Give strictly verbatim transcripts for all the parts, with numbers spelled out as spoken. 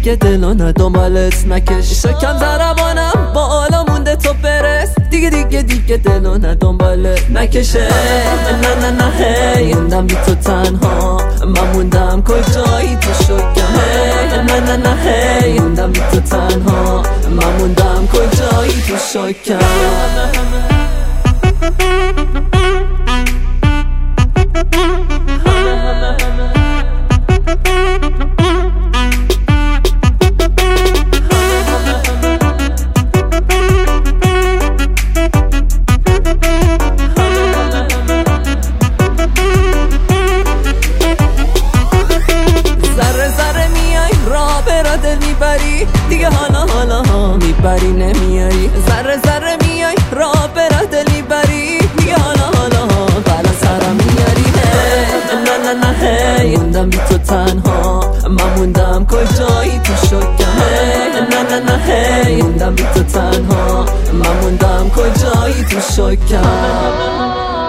دیگه دلو دنبالت نکش. شکم ضربانم بالا مونده تو برس، دیگه دیگه دیگه دلو دنبالت نکشه. نه نه نه هی موندم بی تو تنها، من موندم کجایی تو شکم. نه نه نه هی موندم بی تو تنها، من موندم کجایی تو شکم. دیگه حالا حالا ها میبری نمیاری، ذره ذره میای راه برا دل میبری. دیگه حالا حالا ها بلا سرم میاری. نه نه نه هی موندم بی تو تنها، من موندم کجایی تو شکم. نه نه نه هی موندم بی تو تنها، من موندم کجایی تو شکم.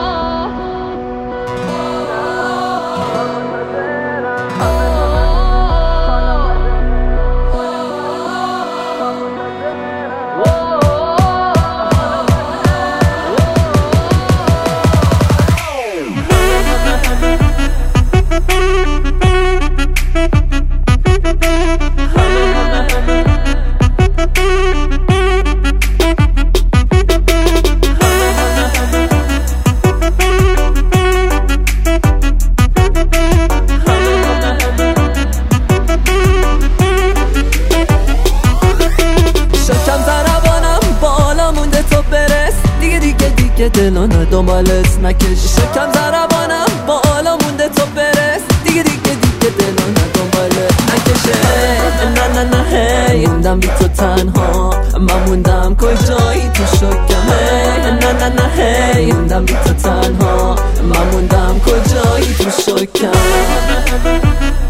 دیگه دلو دنبالت نکش. شکم ضربانم بالا مونده تو برس، دیگه دیگه دیگه دلو دنبالت نکشه. نه نه نه هی موندم بی تو تنها، من موندم کجایی تو شکم. نه نه نه هی موندم بی تو تنها، من موندم کجایی تو شکم.